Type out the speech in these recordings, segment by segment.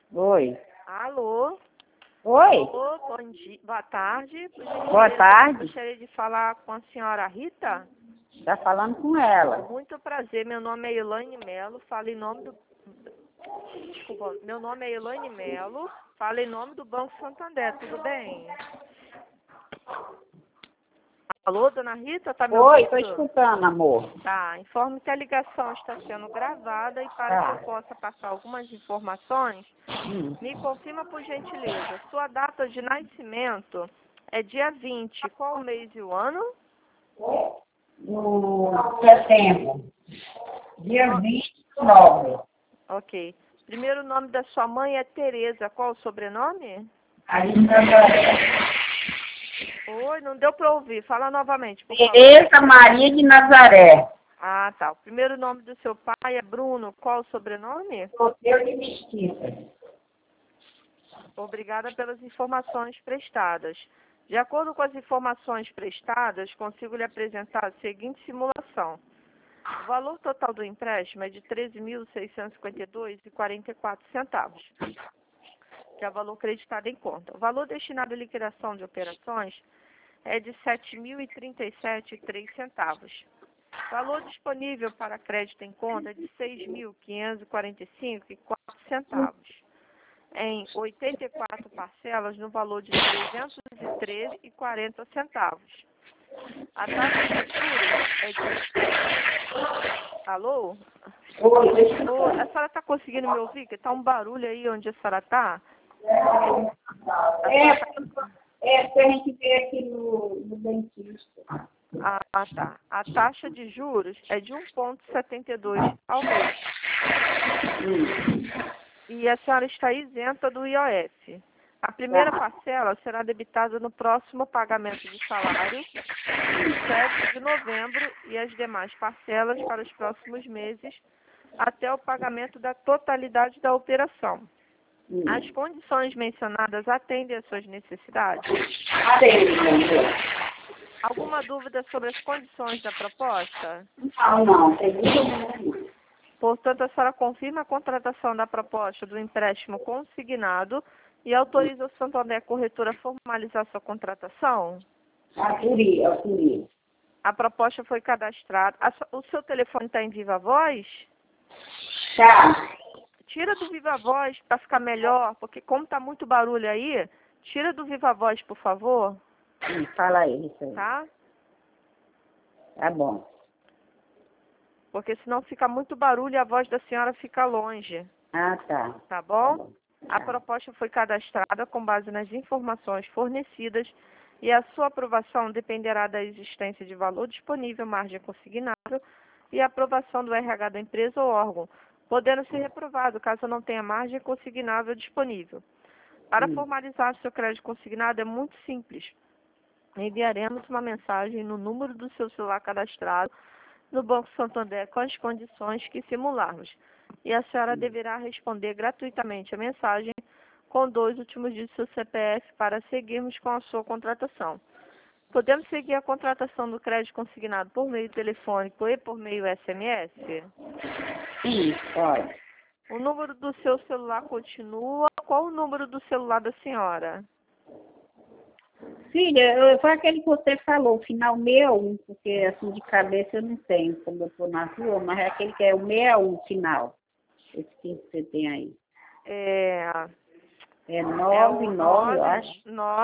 Oi. Alô? Oi. Alô, bom dia, boa tarde. Boa tarde. Gostaria de falar com a senhora Rita? Tá falando com ela. Muito prazer, meu nome é Elaine Melo, falo em nome do... Desculpa, meu nome é Elaine Melo, falo em nome do Banco Santander, tudo bem? Alô, dona Rita, tá me Oi, ouvindo? tô escutando, amor. Tá, informe que a ligação está sendo gravada e para que eu possa passar algumas informações, me confirma por gentileza, sua data de nascimento é dia 20, qual o mês e o ano? No setembro. Dia 29. Ok. Primeiro nome da sua mãe é Tereza, qual o sobrenome? Aí Nazaré. Oi, não deu para ouvir, fala novamente, por favor. Tereza Maria de Nazaré. Ah, tá. O primeiro nome do seu pai é Bruno, qual o sobrenome? Solteiro de Mesquita. Obrigada pelas informações prestadas. De acordo com as informações prestadas, consigo lhe apresentar a seguinte simulação. O valor total do empréstimo é de R$ 13.652,44, que é o valor creditado em conta. O valor destinado à liquidação de operações é de R$ 7.037,03. O valor disponível para crédito em conta é de R$ 6.545,04. Em 84 parcelas no valor de R$ 313,40. A taxa de juros é de... Alô? Oi, Ô, a senhora está conseguindo me ouvir? Que está um barulho aí onde a senhora está? porque a gente veio aqui no dentista. Ah, tá. A taxa de juros é de 1,72 ao mês. E a senhora está isenta do IOF. A primeira parcela será debitada no próximo pagamento do salário, 7 de novembro, e as demais parcelas para os próximos meses, até o pagamento da totalidade da operação. As condições mencionadas atendem às suas necessidades? Alguma dúvida sobre as condições da proposta? Não, tem dúvida. Portanto, a senhora confirma a contratação da proposta do empréstimo consignado e autoriza o Santander Corretora a formalizar sua contratação? Autoria. A proposta foi cadastrada. O seu telefone está em viva voz? Tá. Tira do viva voz para ficar melhor, porque como está muito barulho aí, tira do viva voz, por favor, Fala aí, isso aí. tá? Tá bom. Porque senão fica muito barulho e a voz da senhora fica longe, Ah, tá. tá bom? A proposta foi cadastrada com base nas informações fornecidas e a sua aprovação dependerá da existência de valor disponível, margem consignável e aprovação do RH da empresa ou órgão, podendo ser reprovado caso não tenha margem consignável disponível. Para formalizar seu crédito consignado é muito simples. Enviaremos uma mensagem no número do seu celular cadastrado no Banco Santander com as condições que simularmos. E a senhora deverá responder gratuitamente a mensagem com 2 últimos dígitos do seu CPF para seguirmos com a sua contratação. Podemos seguir a contratação do crédito consignado por meio telefônico e por meio SMS? Sim, pode. O número do seu celular continua. Qual o número do celular da senhora? Filha, foi aquele que você falou, o final 61, porque assim de cabeça eu não tenho, como eu tô na rua, mas é aquele que é o 61 final. Esse que você tem aí. É 99, eu acho.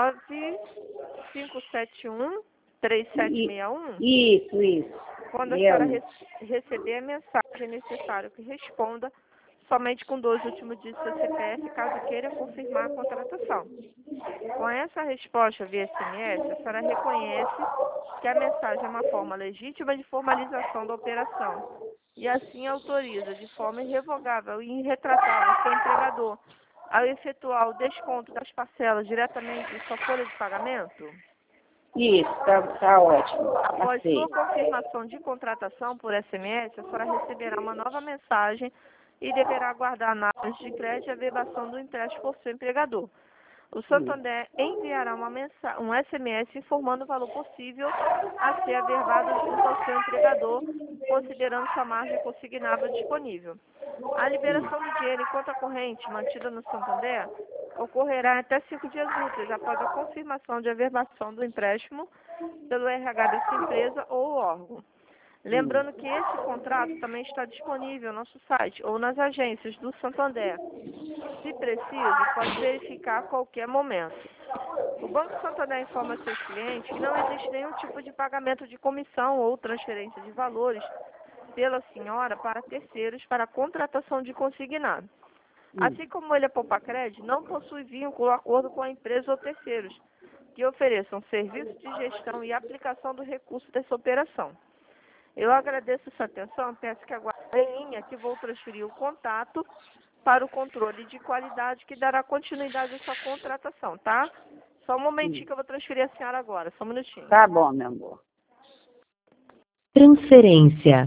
9571-3761. Isso. Quando a senhora receber a mensagem, é necessário que responda somente com 2 últimos dígitos do CPF, caso queira confirmar a contratação. Com essa resposta via SMS, a senhora reconhece que a mensagem é uma forma legítima de formalização da operação e assim autoriza de forma irrevogável e irretratável seu empregador ao efetuar o desconto das parcelas diretamente em sua folha de pagamento? Isso, tá ótimo. Após Passei. sua confirmação de contratação por SMS, a senhora receberá uma nova mensagem e deverá aguardar a análise de crédito e a verbação do empréstimo por seu empregador. O Santander enviará um SMS informando o valor possível a ser averbado junto ao seu empregador, considerando sua margem consignável disponível. A liberação do dinheiro em conta corrente mantida no Santander ocorrerá até 5 dias úteis após a confirmação de averbação do empréstimo pelo RH dessa empresa ou órgão. Lembrando que esse contrato também está disponível no nosso site ou nas agências do Santander. Se preciso, pode verificar a qualquer momento. O Banco Santander informa seus clientes que não existe nenhum tipo de pagamento de comissão ou transferência de valores pela senhora para terceiros para a contratação de consignado. Assim como ele é Poupa-Crédito, não possui vínculo ou acordo com a empresa ou terceiros que ofereçam serviço de gestão e aplicação do recurso dessa operação. Eu agradeço sua atenção, peço que aguarde em linha que vou transferir o contato para o controle de qualidade que dará continuidade à sua contratação, tá? Só um momentinho que eu vou transferir a senhora agora, só um minutinho. Tá bom, meu amor. Transferência.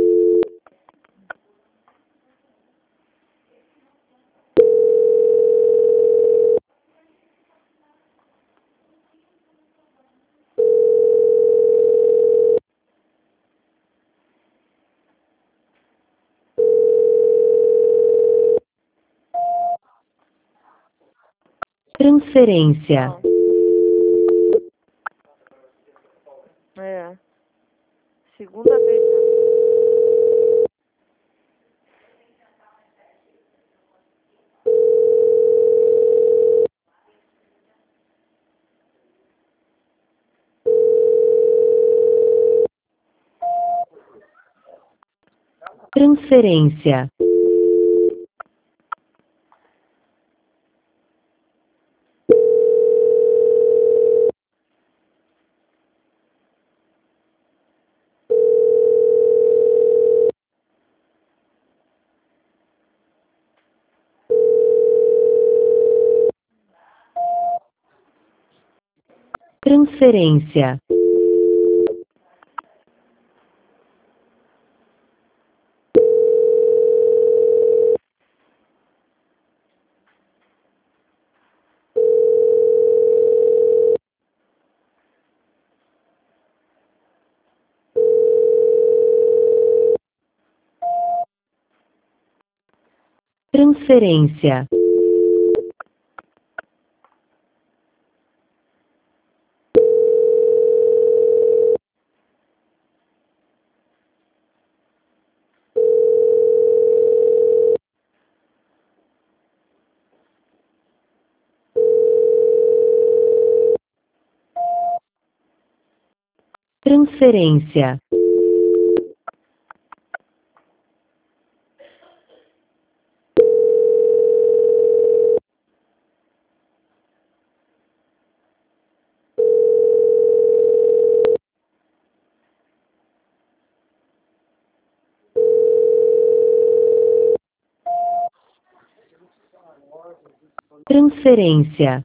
Transferência. Segunda vez já. Transferência. Transferência. Transferência. Transferência. Transferência.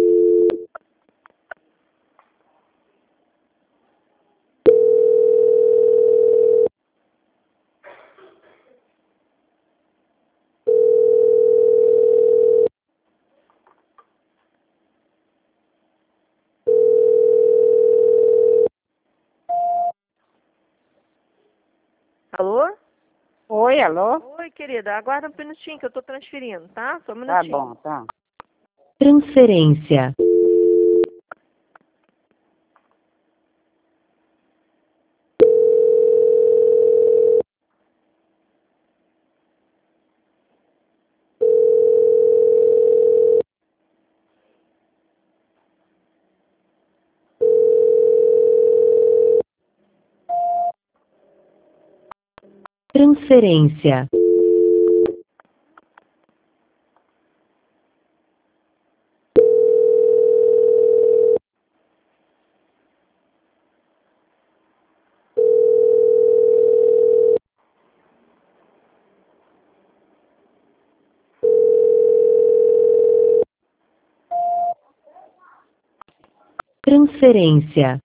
Alô? Oi, alô? Oi, querida. Aguarda um minutinho que eu estou transferindo, tá? Só um Tá minutinho. bom, tá. Transferência. Transferência. Transferência.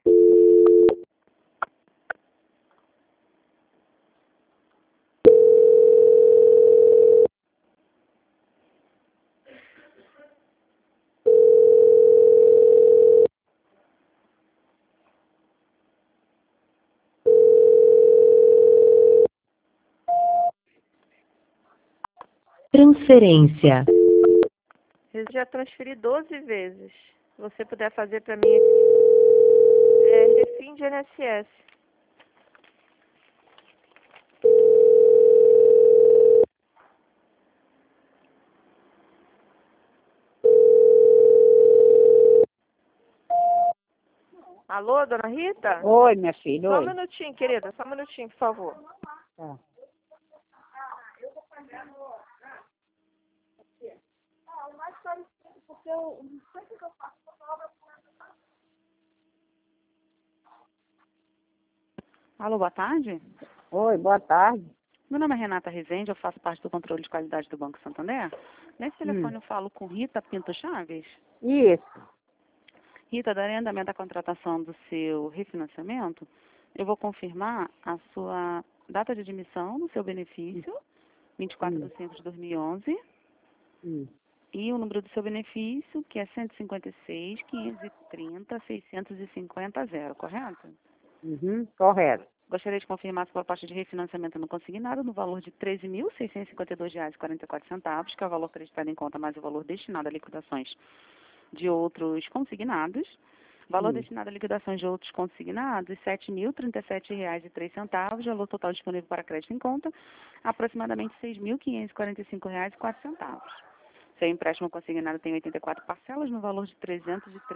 Transferência. Eu já transferi 12 vezes. Se você puder fazer para mim, refim de INSS. Alô, dona Rita? Oi, minha filha, Só um oi. minutinho, querida. Só um minutinho, por favor. Tá. Alô, boa tarde. Oi, boa tarde. Meu nome é Renata Rezende, eu faço parte do controle de qualidade do Banco Santander. Nesse telefone eu falo com Rita Pinto Chaves. Isso. Rita, darei andamento à contratação do seu refinanciamento. Eu vou confirmar a sua data de admissão no seu benefício, 24 de 5 de 2011, e o número do seu benefício, que é 156 530 650 0, correto? Correto. Gostaria de confirmar a sua proposta de refinanciamento no consignado no valor de R$ 13.652,44, que é o valor acreditado em conta mais o valor destinado a liquidações de outros consignados. Valor destinado a liquidações de outros consignados, R$ 7.037,03, valor total disponível para crédito em conta, aproximadamente R$ 6.545,04. Seu empréstimo consignado tem 84 parcelas no valor de R$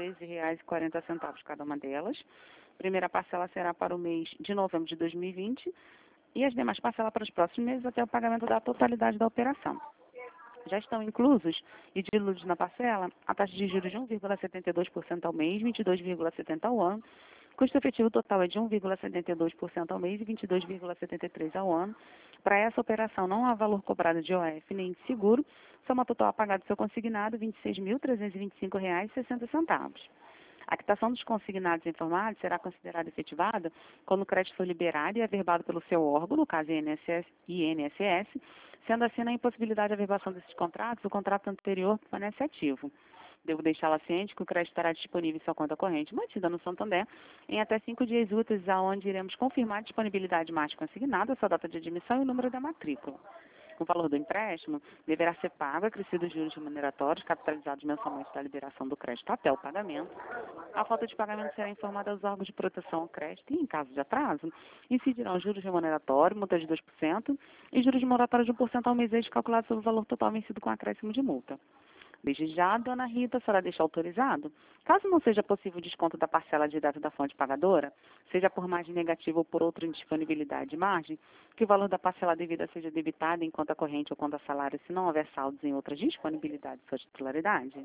313,40 cada uma delas. Primeira parcela será para o mês de novembro de 2020 e as demais parcelas para os próximos meses até o pagamento da totalidade da operação. Já estão inclusos e diluídos na parcela a taxa de juros de 1,72% ao mês, 22,70% ao ano. Custo efetivo total é de 1,72% ao mês e 22,73% ao ano. Para essa operação não há valor cobrado de OF nem de seguro, soma total a pagar do seu consignado R$ 26.325,60. A quitação dos consignados informados será considerada efetivada quando o crédito for liberado e averbado pelo seu órgão, no caso INSS, sendo assim na impossibilidade de averbação desses contratos, o contrato anterior permanece ativo. Devo deixá-la ciente que o crédito estará disponível em sua conta corrente mantida no Santander em até 5 dias úteis, aonde iremos confirmar a disponibilidade mais consignada, sua data de admissão e o número da matrícula. O valor do empréstimo deverá ser pago, acrescidos juros remuneratórios, capitalizados mensalmente da liberação do crédito até o pagamento. A falta de pagamento será informada aos órgãos de proteção ao crédito e, em caso de atraso, incidirão juros remuneratórios, multa de 2% e juros moratórios de 1% ao mês extra calculados sobre o valor total vencido com acréscimo de multa. Desde já, dona Rita, a senhora deixa autorizado? Caso não seja possível o desconto da parcela direta da fonte pagadora, seja por margem negativa ou por outra indisponibilidade de margem, que o valor da parcela devida seja debitado em conta corrente ou conta salário, se não houver saldos em outra disponibilidade de sua titularidade?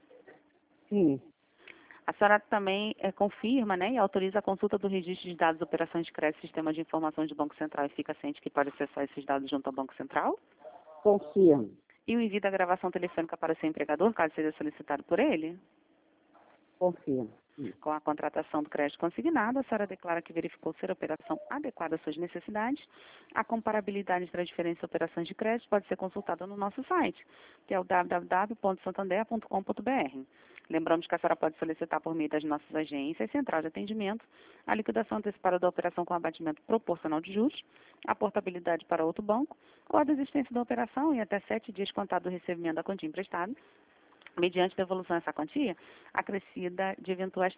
Sim. A senhora também confirma, né, e autoriza a consulta do registro de dados de operações de crédito, sistema de informações do Banco Central e fica ciente que pode acessar esses dados junto ao Banco Central? Confirmo. E o envio da gravação telefônica para o seu empregador, caso seja solicitado por ele? Confirmo. Com a contratação do crédito consignado, a senhora declara que verificou ser a operação adequada às suas necessidades. A comparabilidade entre as diferentes operações de crédito pode ser consultada no nosso site, que é o www.santander.com.br. Lembramos que a senhora pode solicitar por meio das nossas agências, central de atendimento, a liquidação antecipada da operação com abatimento proporcional de juros, a portabilidade para outro banco, ou a desistência da operação em até 7 dias contado do recebimento da quantia emprestada, mediante devolução dessa quantia, acrescida de eventuais...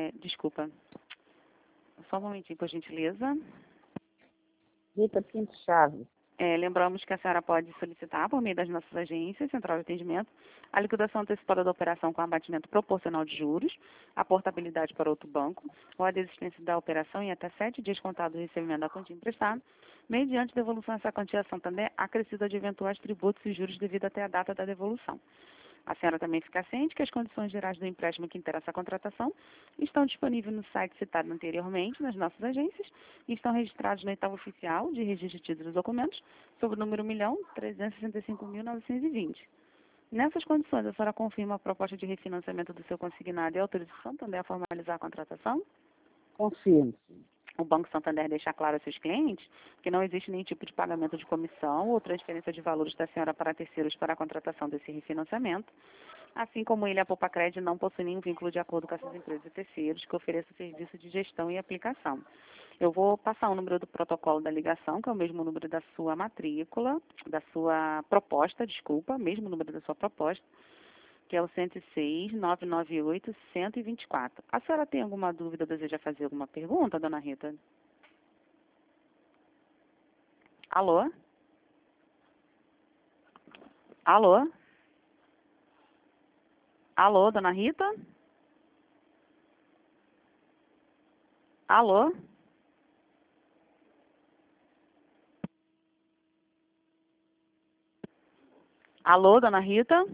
Só um momentinho, por gentileza. Rita Pinto Chaves. Lembramos que a senhora pode solicitar, por meio das nossas agências, central de atendimento, a liquidação antecipada da operação com abatimento proporcional de juros, a portabilidade para outro banco, ou a desistência da operação em até 7 dias contado do recebimento da quantia emprestada, mediante devolução dessa quantia a Santander, acrescida de eventuais tributos e juros devido até a data da devolução. A senhora também fica ciente que as condições gerais do empréstimo que interessa a contratação estão disponíveis no site citado anteriormente, nas nossas agências, e estão registrados na etapa oficial de registro de títulos e documentos, sob o número 1.365.920. Nessas condições, a senhora confirma a proposta de refinanciamento do seu consignado e autoriza o Santander a formalizar a contratação? Confirmo. O Banco Santander deixa claro aos seus clientes que não existe nenhum tipo de pagamento de comissão ou transferência de valores da senhora para terceiros para a contratação desse refinanciamento. assim como ele, a Popacred, não possui nenhum vínculo de acordo com essas empresas e terceiros que ofereçam serviço de gestão e aplicação. Eu vou passar o número do protocolo da ligação, que é o mesmo número da sua matrícula, da sua proposta, desculpa, mesmo número da sua proposta, que é o 106-998-124. A senhora tem alguma dúvida ou deseja fazer alguma pergunta, dona Rita? Alô? Alô? Alô, dona Rita? Alô? Alô, dona Rita?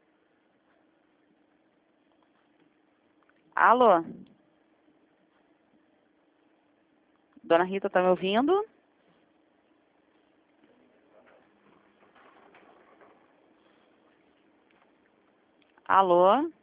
Alô? Dona Rita, está me ouvindo? Alô?